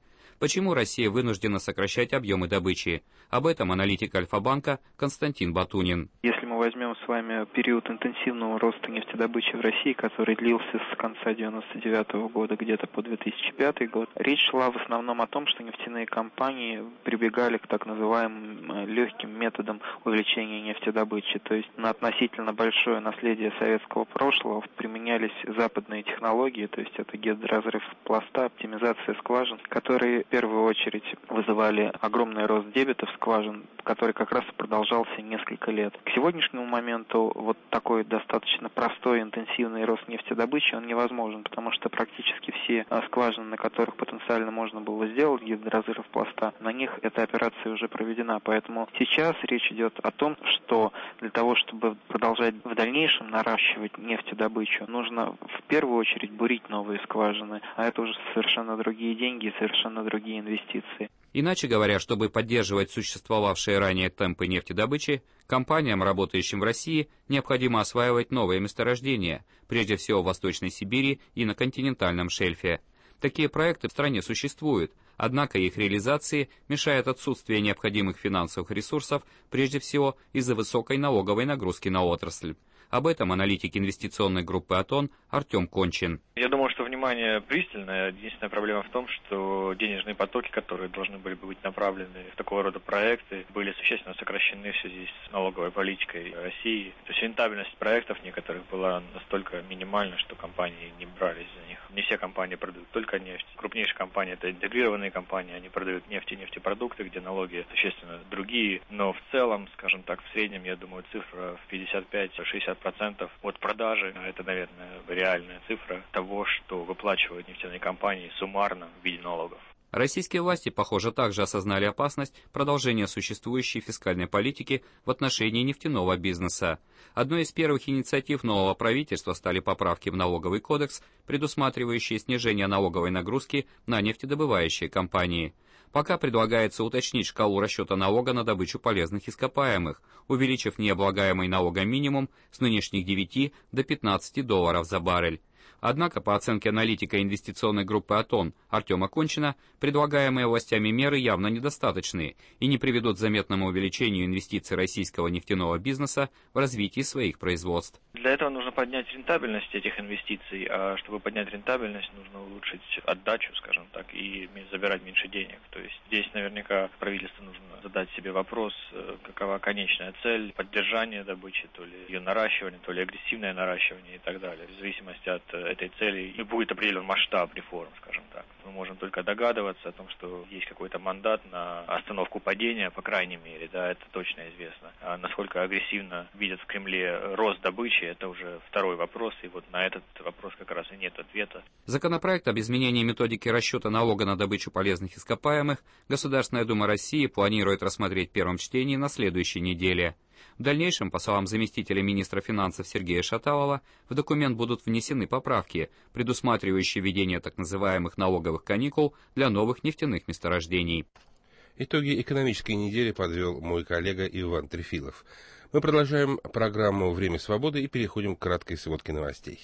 Почему Россия вынуждена сокращать объемы добычи? Об этом аналитик Альфа-банка Константин Батунин. Если мы возьмем с вами период интенсивного роста нефтедобычи в России, который длился с конца девяносто девятого года где-то по две тысячи пятый год, речь шла в основном о том, что нефтяные компании прибегали к так называемым легким методам увеличения нефтедобычи. То есть на относительно большое наследие советского прошлого применялись западные технологии, то есть это гидроразрыв пласта, оптимизация скважин, которые в первую очередь вызывали огромный рост дебетов скважин, который как раз продолжался несколько лет. К сегодняшнему моменту вот такой достаточно простой интенсивный рост нефтедобычи, он невозможен, потому что практически все скважины, на которых потенциально можно было сделать гидроразрыв пласта, на них эта операция уже проведена. Поэтому сейчас речь идет о том, что для того, чтобы продолжать в дальнейшем наращивать нефтедобычу, нужно в первую очередь бурить новые скважины, а это уже совершенно другие деньги и совершенно другие инвестиции. Иначе говоря, чтобы поддерживать существовавшие ранее темпы нефтедобычи, компаниям, работающим в России, необходимо осваивать новые месторождения, прежде всего в Восточной Сибири и на континентальном шельфе. Такие проекты в стране существуют, однако их реализации мешает отсутствие необходимых финансовых ресурсов, прежде всего из-за высокой налоговой нагрузки на отрасль. Об этом аналитик инвестиционной группы «Атон» Артем Кончин. Я думаю, что внимание пристальное. Единственная проблема в том, что денежные потоки, которые должны были бы быть направлены в такого рода проекты, были существенно сокращены в связи с налоговой политикой России. То есть рентабельность проектов некоторых была настолько минимальна, что компании не брались за них. Не все компании продают только нефть. Крупнейшие компании — это интегрированные компании, они продают нефть и нефтепродукты, где налоги существенно другие. Но в целом, скажем так, в среднем, я думаю, цифра в пятьдесят пять - шестьдесят процентов от продажи. Это, наверное, реальная цифра того, что выплачивают нефтяные компании суммарно в виде налогов. Российские власти, похоже, также осознали опасность продолжения существующей фискальной политики в отношении нефтяного бизнеса. Одной из первых инициатив нового правительства стали поправки в налоговый кодекс, предусматривающие снижение налоговой нагрузки на нефтедобывающие компании. Пока предлагается уточнить шкалу расчета налога на добычу полезных ископаемых, увеличив необлагаемый налогом минимум с нынешних девяти до пятнадцати долларов за баррель. Однако, по оценке аналитика инвестиционной группы «Атон» Артема Кончина, предлагаемые властями меры явно недостаточные и не приведут к заметному увеличению инвестиций российского нефтяного бизнеса в развитии своих производств. Для этого нужно поднять рентабельность этих инвестиций, а чтобы поднять рентабельность, нужно улучшить отдачу, скажем так, и забирать меньше денег. То есть здесь наверняка правительству нужно задать себе вопрос, какова конечная цель поддержания добычи, то ли ее наращивание, то ли агрессивное наращивание и так далее. В зависимости от этой цели и будет определен масштаб реформ, скажем так. Мы можем только догадываться о том, что есть какой-то мандат на остановку падения, по крайней мере, да, это точно известно. А насколько агрессивно видят в Кремле рост добычи, это уже второй вопрос, и вот на этот вопрос как раз и нет ответа. Законопроект об изменении методики расчета налога на добычу полезных ископаемых Государственная Дума России планирует рассмотреть в первом чтении на следующей неделе. В дальнейшем, по словам заместителя министра финансов Сергея Шаталова, в документ будут внесены поправки, предусматривающие введение так называемых налоговых каникул для новых нефтяных месторождений. Итоги экономической недели подвел мой коллега Иван Трефилов. Мы продолжаем программу «Время свободы» и переходим к краткой сводке новостей.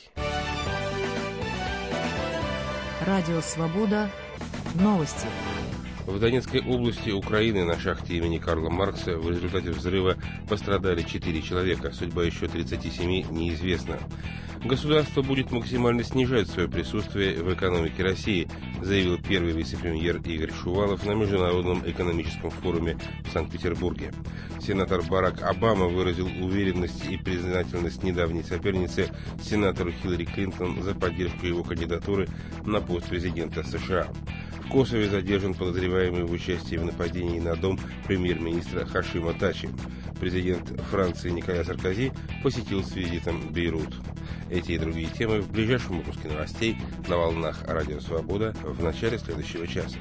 Радио «Свобода». Новости. В Донецкой области Украины на шахте имени Карла Маркса в результате взрыва пострадали четыре человека. Судьба еще тридцати семи неизвестна. Государство будет максимально снижать свое присутствие в экономике России, заявил первый вице-премьер Игорь Шувалов на Международном экономическом форуме в Санкт-Петербурге. Сенатор Барак Обама выразил уверенность и признательность недавней сопернице, сенатору Хиллари Клинтон, за поддержку его кандидатуры на пост президента США. В Косове задержан подозреваемый в участии в нападении на дом премьер-министра Хашима Тачи. Президент Франции Николя Саркози посетил с визитом Бейрут. Эти и другие темы в ближайшем выпуске новостей на волнах Радио Свобода в начале следующего часа.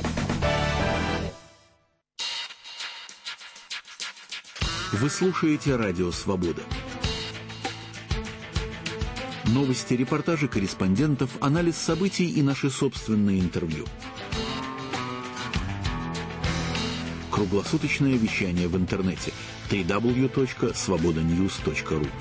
Вы слушаете Радио Свобода. Новости, репортажи корреспондентов, анализ событий и наши собственные интервью. Круглосуточное вещание в интернете дабл ю дабл ю дабл ю точка свобода ньюс точка ру.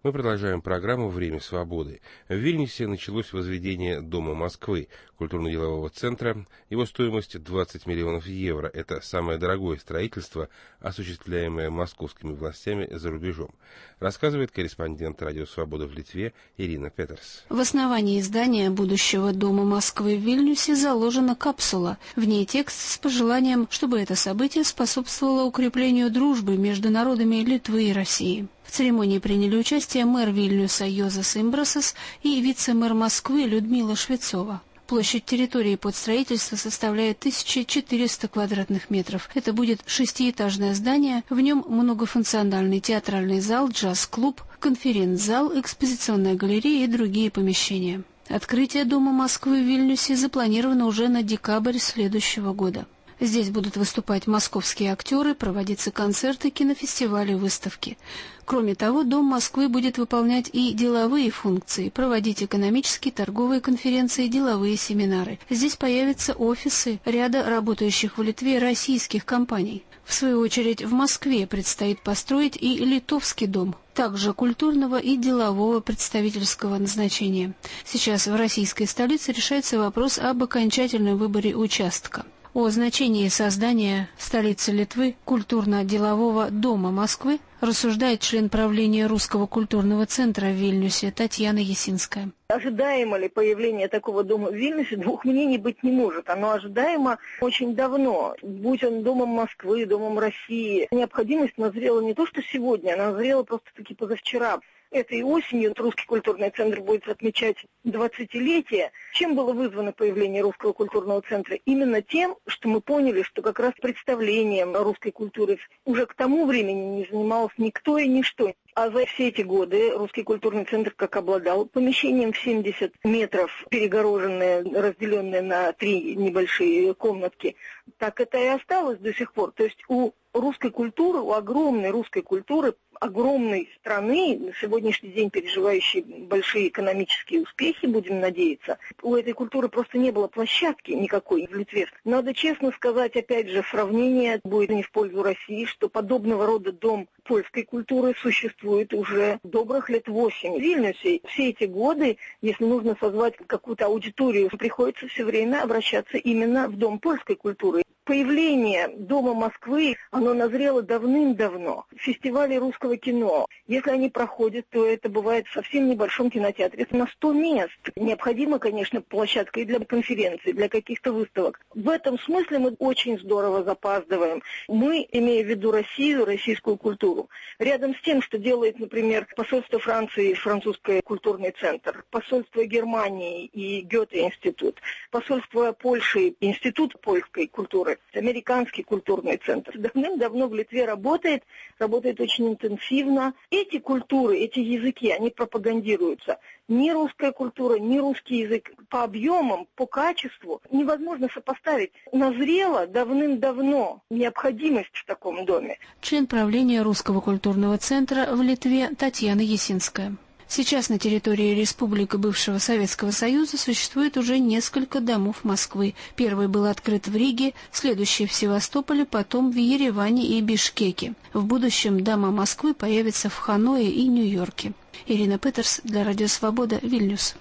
Мы продолжаем программу «Время свободы». В Вильнюсе началось возведение Дома Москвы, культурно-делового центра. Его стоимость двадцать миллионов евро. Это самое дорогое строительство, осуществляемое московскими властями за рубежом, рассказывает корреспондент «Радио Свобода» в Литве Ирина Петерс. В основании здания будущего Дома Москвы в Вильнюсе заложена капсула. В ней текст с пожеланием, чтобы это событие способствовало укреплению дружбы между народами Литвы и России. В церемонии приняли участие мэр Вильнюса Йозас Имбрасас и вице-мэр Москвы Людмила Швецова. Площадь территории под строительство составляет тысяча четыреста квадратных метров. Это будет шестиэтажное здание, в нем многофункциональный театральный зал, джаз-клуб, конференц-зал, экспозиционная галерея и другие помещения. Открытие Дома Москвы в Вильнюсе запланировано уже на декабрь следующего года. Здесь будут выступать московские актеры, проводиться концерты, кинофестивали, выставки. Кроме того, Дом Москвы будет выполнять и деловые функции, проводить экономические, торговые конференции, деловые семинары. Здесь появятся офисы ряда работающих в Литве российских компаний. В свою очередь, в Москве предстоит построить и литовский дом, также культурного и делового представительского назначения. Сейчас в российской столице решается вопрос об окончательном выборе участка. О значении создания в столице Литвы культурно-делового дома Москвы рассуждает член правления Русского культурного центра в Вильнюсе Татьяна Ясинская. Ожидаемо ли появление такого дома в Вильнюсе? Двух мнений быть не может. Оно ожидаемо очень давно. Будь он домом Москвы, домом России. Необходимость назрела не то, что сегодня, она назрела просто-таки позавчера. Этой осенью Русский культурный центр будет отмечать двадцатилетие. Чем было вызвано появление Русского культурного центра? Именно тем, что мы поняли, что как раз представлением русской культуры уже к тому времени не занимался никто и ничто. А за все эти годы Русский культурный центр как обладал помещением в семьдесят метров, перегороженное, разделенное на три небольшие комнатки, так это и осталось до сих пор. То есть у русской культуры, у огромной русской культуры, огромной страны, на сегодняшний день переживающей большие экономические успехи, будем надеяться, у этой культуры просто не было площадки никакой в Литве. Надо честно сказать, опять же, сравнение будет не в пользу России, что подобного рода дом польской культуры существует уже добрых лет восемь. В Вильнюсе все эти годы, если нужно созвать какую-то аудиторию, приходится все время обращаться именно в Дом польской культуры. Появление Дома Москвы, оно назрело давным-давно. Фестивали русского кино, если они проходят, то это бывает в совсем небольшом кинотеатре. Это на сто мест. Необходима, конечно, площадка и для конференций, для каких-то выставок. В этом смысле мы очень здорово запаздываем. Мы, имея в виду Россию, российскую культуру, рядом с тем, что делает, например, посольство Франции, французский культурный центр, посольство Германии и Гёте-институт, посольство Польши, институт польской культуры, американский культурный центр. Давным-давно в Литве работает, работает очень интенсивно. Эти культуры, эти языки, они пропагандируются. Ни русская культура, ни русский язык по объемам, по качеству невозможно сопоставить. Назрела давным-давно необходимость в таком доме. Член правления Русского культурного центра в Литве Татьяна Ясинская. Сейчас на территории Республики бывшего Советского Союза существует уже несколько домов Москвы. Первый был открыт в Риге, следующий в Севастополе, потом в Ереване и Бишкеке. В будущем дома Москвы появятся в Ханое и Нью-Йорке. Ирина Петерс для Радио Свобода, Вильнюс.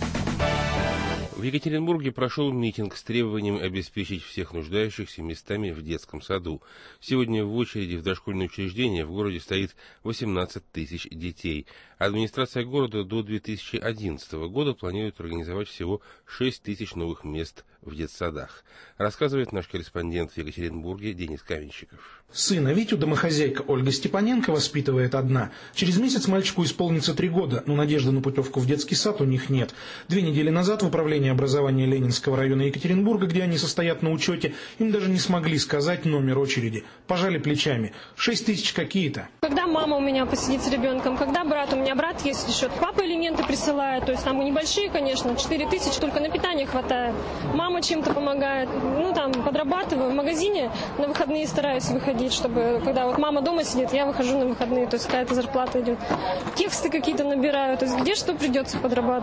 В Екатеринбурге прошел митинг с требованием обеспечить всех нуждающихся местами в детском саду. Сегодня в очереди в дошкольные учреждения в городе стоит восемнадцать тысяч детей. Администрация города до две тысячи одиннадцатого года планирует организовать всего шесть тысяч новых мест в детсадах, рассказывает наш корреспондент в Екатеринбурге Денис Каменщиков. Сына Витю домохозяйка Ольга Степаненко воспитывает одна. Через месяц мальчику исполнится три года, но надежды на путевку в детский сад у них нет. Две недели назад в управлении образования Ленинского района Екатеринбурга, где они состоят на учете, им даже не смогли сказать номер очереди. Пожали плечами. Шесть тысяч какие-то. Когда мама у меня посидит с ребенком, когда брат, у меня брат есть еще, папа элементы присылает, то есть там небольшие, конечно, четыре тысячи, только на питание хватает. Мама чем-то помогает, ну там подрабатываю в магазине, на выходные стараюсь выходить, чтобы когда вот мама дома сидит, я выхожу на выходные, то есть какая-то зарплата идет. Тексты какие-то набираю, то есть где что придется, подрабатываю.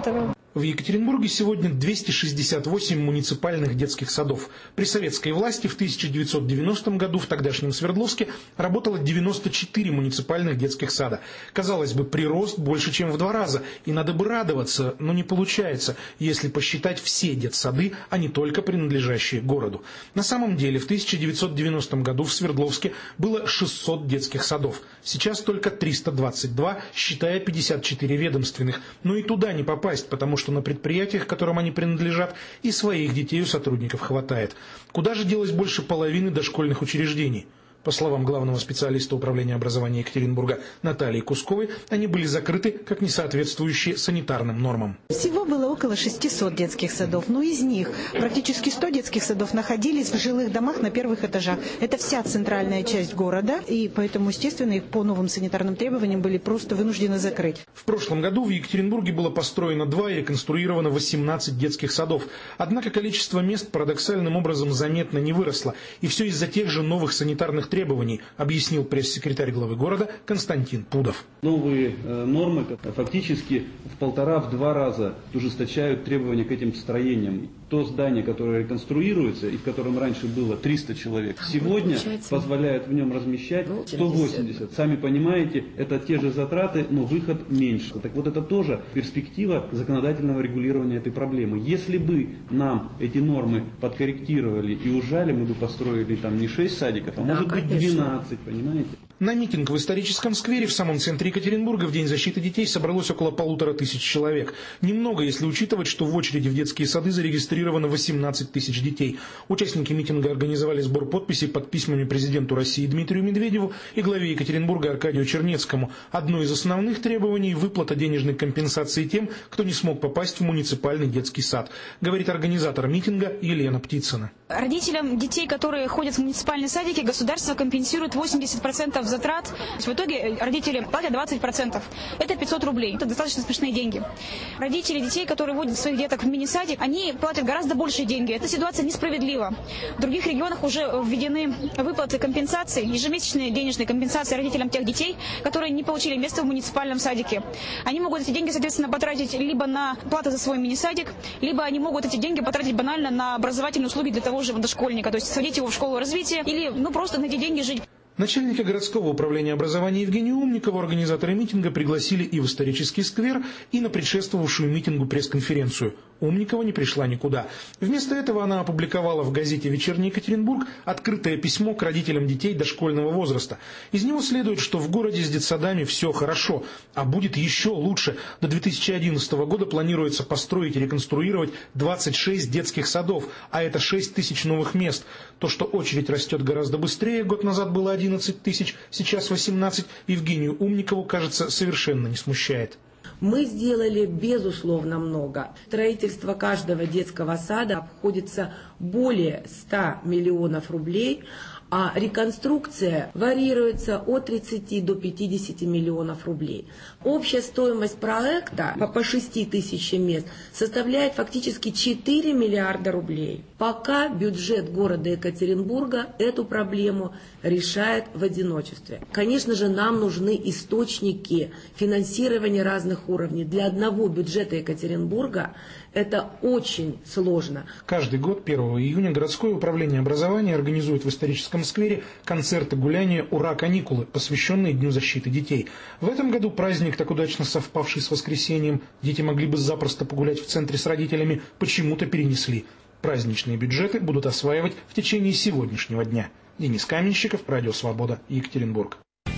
В Екатеринбурге сегодня двести шестьдесят восемь муниципальных детских садов. При советской власти в тысяча девятьсот девяностом году в тогдашнем Свердловске работало девяносто четыре муниципальных детских сада. Казалось бы, прирост больше, чем в два раза. И надо бы радоваться, но не получается, если посчитать все детсады, а не только принадлежащие городу. На самом деле в тысяча девятьсот девяностом году в Свердловске было шестьсот детских садов. Сейчас только триста двадцать два, считая пятьдесят четыре ведомственных. Но и туда не попасть, потому что что на предприятиях, которым они принадлежат, и своих детей у сотрудников хватает. Куда же делось больше половины дошкольных учреждений? По словам главного специалиста управления образования Екатеринбурга Натальи Кусковой, они были закрыты как несоответствующие санитарным нормам. Всего было около шестисот детских садов, но из них практически сто детских садов находились в жилых домах на первых этажах. Это вся центральная часть города, и поэтому, естественно, их по новым санитарным требованиям были просто вынуждены закрыть. В прошлом году в Екатеринбурге было построено два и реконструировано восемнадцать детских садов. Однако количество мест парадоксальным образом заметно не выросло, и все из-за тех же новых санитарных требований, объяснил пресс-секретарь главы города Константин Пудов. Новые э, нормы фактически в полтора-два раза ужесточают требования к этим строениям. То здание, которое реконструируется и в котором раньше было триста человек, сегодня позволяет в нем размещать сто восемьдесят. Сами понимаете, это те же затраты, но выход меньше. Так вот, это тоже перспектива законодательного регулирования этой проблемы. Если бы нам эти нормы подкорректировали и ужали, мы бы построили там не шесть садиков, а может быть двенадцать, понимаете? На митинг в историческом сквере в самом центре Екатеринбурга в День защиты детей собралось около полутора тысяч человек. Немного, если учитывать, что в очереди в детские сады зарегистрировано восемнадцать тысяч детей. Участники митинга организовали сбор подписей под письмами президенту России Дмитрию Медведеву и главе Екатеринбурга Аркадию Чернецкому. Одно из основных требований – выплата денежной компенсации тем, кто не смог попасть в муниципальный детский сад, говорит организатор митинга Елена Птицына. Родителям детей, которые ходят в муниципальные садики, государство компенсирует восемьдесят процентов затрат. В итоге родители платят двадцать процентов. Это пятьсот рублей. Это достаточно смешные деньги. Родители детей, которые водят своих деток в мини-садик, они платят гораздо большие деньги. Эта ситуация несправедлива. В других регионах уже введены выплаты компенсации, ежемесячные денежные компенсации родителям тех детей, которые не получили место в муниципальном садике. Они могут эти деньги, соответственно, потратить либо на плату за свой мини-садик, либо они могут эти деньги потратить банально на образовательные услуги для того же дошкольника, то есть сводить его в школу развития или ну, просто на эти деньги жить. Начальника городского управления образования Евгению Умникову организаторы митинга пригласили и в исторический сквер, и на предшествовавшую митингу пресс-конференцию. Умникова не пришла никуда. Вместо этого она опубликовала в газете «Вечерний Екатеринбург» открытое письмо к родителям детей дошкольного возраста. Из него следует, что в городе с детсадами все хорошо, а будет еще лучше. До две тысячи одиннадцатого года планируется построить и реконструировать двадцать шесть детских садов, а это шесть тысяч новых мест. То, что очередь растет гораздо быстрее, год назад было одиннадцать тысяч, сейчас восемнадцать, Евгению Умникову, кажется, совершенно не смущает. Мы сделали, безусловно, много. Строительство каждого детского сада обходится более ста миллионов рублей, а реконструкция варьируется от тридцати до пятидесяти миллионов рублей. Общая стоимость проекта по шести тысячам мест составляет фактически четыре миллиарда рублей. Пока бюджет города Екатеринбурга эту проблему решает в одиночестве. Конечно же, нам нужны источники финансирования разных уровней. Для одного бюджета Екатеринбурга это очень сложно. Каждый год первого июня городское управление образования организует в историческом сквере концерты гуляния «Ура, каникулы», посвященные Дню защиты детей. В этом году праздник, так удачно совпавший с воскресеньем, дети могли бы запросто погулять в центре с родителями, почему-то перенесли. Праздничные бюджеты будут осваивать в течение сегодняшнего дня. Денис Каменщиков, Радио Свобода, Екатеринбург.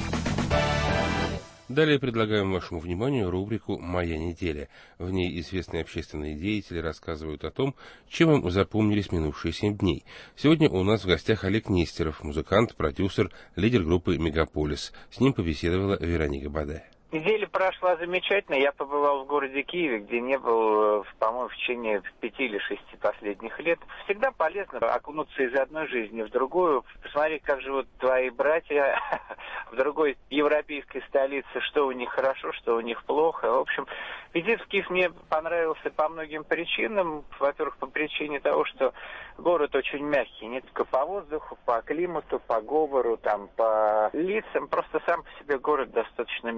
Далее предлагаем вашему вниманию рубрику «Моя неделя». В ней известные общественные деятели рассказывают о том, чем им запомнились минувшие семь дней. Сегодня у нас в гостях Олег Нестеров, музыкант, продюсер, лидер группы «Мегаполис». С ним побеседовала Вероника Бадай. Неделя прошла замечательно. Я побывал в городе Киеве, где не был, по-моему, в течение пяти или шести последних лет. Всегда полезно окунуться из одной жизни в другую, посмотреть, как живут твои братья в другой европейской столице, что у них хорошо, что у них плохо. В общем, визит в Киев мне понравился по многим причинам. Во-первых, по причине того, что город очень мягкий, не только по воздуху, по климату, по говору, там, по лицам. Просто сам по себе город достаточно мягкий.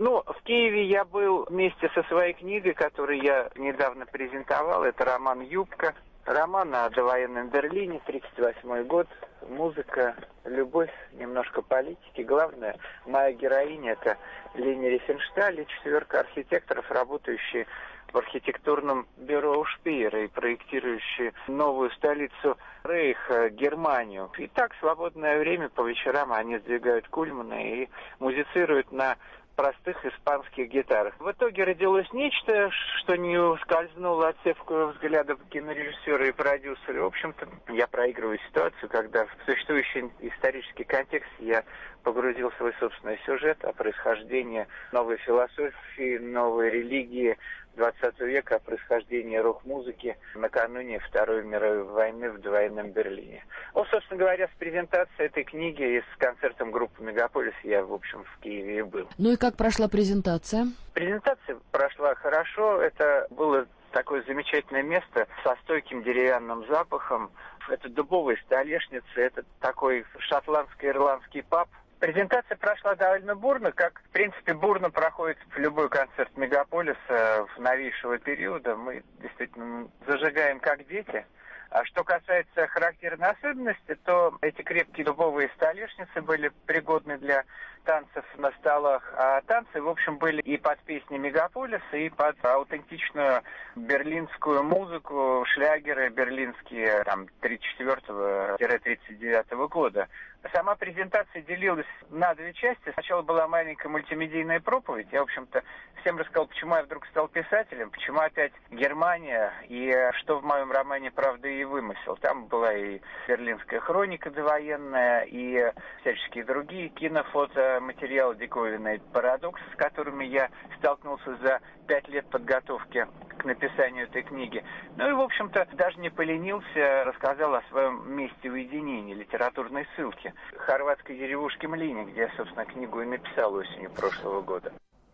Ну, в Киеве я был вместе со своей книгой, которую я недавно презентовал. Это роман «Юбка». Роман о довоенном Берлине, тридцать восьмой год. Музыка, любовь, немножко политики. Главное, моя героиня – это Лени Рифеншталь и четверка архитекторов, работающие в архитектурном бюро Шпеера и проектирующие новую столицу Рейха, Германию. И так, в свободное время по вечерам они сдвигают кульманы и музицируют на простых испанских гитарах. В итоге родилось нечто, что не ускользнуло от цепкого взгляда кинорежиссера и продюсера. В общем-то, я проигрываю ситуацию, когда в существующий исторический контекст я погрузил свой собственный сюжет о происхождении новой философии, новой религии двадцатого века, о происхождении рок-музыки накануне Второй мировой войны в довоенном Берлине. Ну, собственно говоря, с презентацией этой книги и с концертом группы «Мегаполис» я, в общем, в Киеве и был. Ну и как прошла презентация? Презентация прошла хорошо. Это было такое замечательное место со стойким деревянным запахом. Это дубовая столешница, это такой шотландско-ирландский паб. Презентация прошла довольно бурно, как, в принципе, бурно проходит любой концерт «Мегаполиса» в новейшего периода. Мы действительно зажигаем как дети. А что касается характерной особенности, то эти крепкие дубовые столешницы были пригодны для танцев на столах, а танцы, в общем, были и под песни «Мегаполиса», и под аутентичную берлинскую музыку, шлягеры берлинские, там, тридцать четвёртого — тридцать девятого года. Сама презентация делилась на две части. Сначала была маленькая мультимедийная проповедь. Я, в общем-то, всем рассказал, почему я вдруг стал писателем, почему опять Германия и что в моем романе «Правда и вымысел». Там была и берлинская хроника довоенная, и всяческие другие кинофотоматериалы, диковинные парадоксы, с которыми я столкнулся за пять лет подготовки к написанию этой книги. Ну и, в общем-то, даже не поленился, рассказал о своем месте уединения, литературной ссылке, хорватской деревушке Млине, где я, собственно, книгу и написал осенью прошлого года.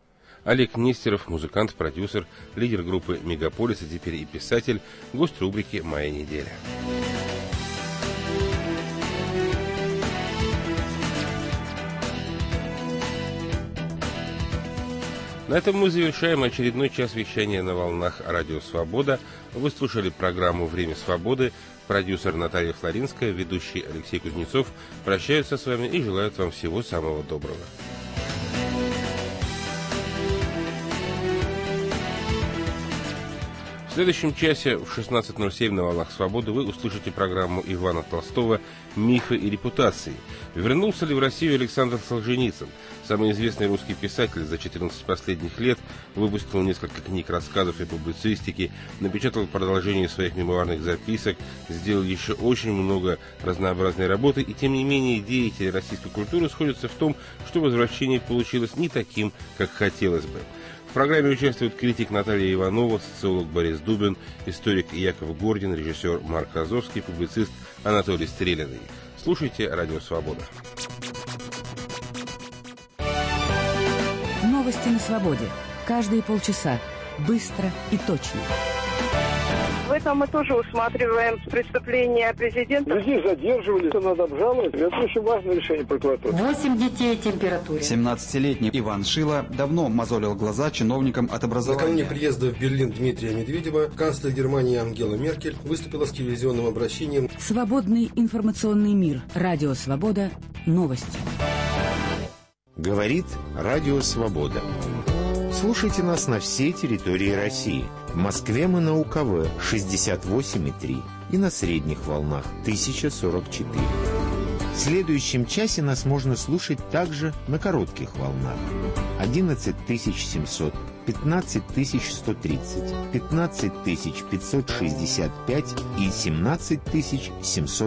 Олег Нестеров, музыкант, продюсер, лидер группы «Мегаполис», а теперь и писатель, гость рубрики «Моя неделя». На этом мы завершаем очередной час вещания на волнах Радио Свобода. Вы слушали программу «Время свободы». Продюсер Наталья Флоринская, ведущий Алексей Кузнецов прощаются с вами и желают вам всего самого доброго. В следующем часе в шестнадцать ноль семь на волнах Свободы вы услышите программу Ивана Толстого «Мифы и репутации». Вернулся ли в Россию Александр Солженицын? Самый известный русский писатель за четырнадцать последних лет выпустил несколько книг, рассказов и публицистики, напечатал продолжение своих мемуарных записок, сделал еще очень много разнообразной работы, и тем не менее деятели российской культуры сходятся в том, что возвращение получилось не таким, как хотелось бы. В программе участвуют критик Наталья Иванова, социолог Борис Дубин, историк Яков Гордин, режиссер Марк Азовский, публицист Анатолий Стрелянный. Слушайте «Радио Свобода». Новости на свободе. Каждые полчаса. Быстро и точно. В этом мы тоже усматриваем преступление президента. Людей задерживали, это надо обжаловать. Это очень важное решение прокуратуры. Восемь детей температуре. семнадцатилетний Иван Шила давно мозолил глаза чиновникам от образования. Накануне приезда в Берлин Дмитрия Медведева канцлер Германии Ангела Меркель выступила с телевизионным обращением. Свободный информационный мир. Радио Свобода. Новости. Говорит Радио Свобода. Слушайте нас на всей территории России. В Москве мы на УКВ шестьдесят восемь и три и на средних волнах тысяча сорок четыре. В следующем часе нас можно слушать также на коротких волнах. одиннадцать тысяч семьсот, пятнадцать тысяч сто тридцать, пятнадцать тысяч пятьсот шестьдесят пять и семнадцать тысяч семьсот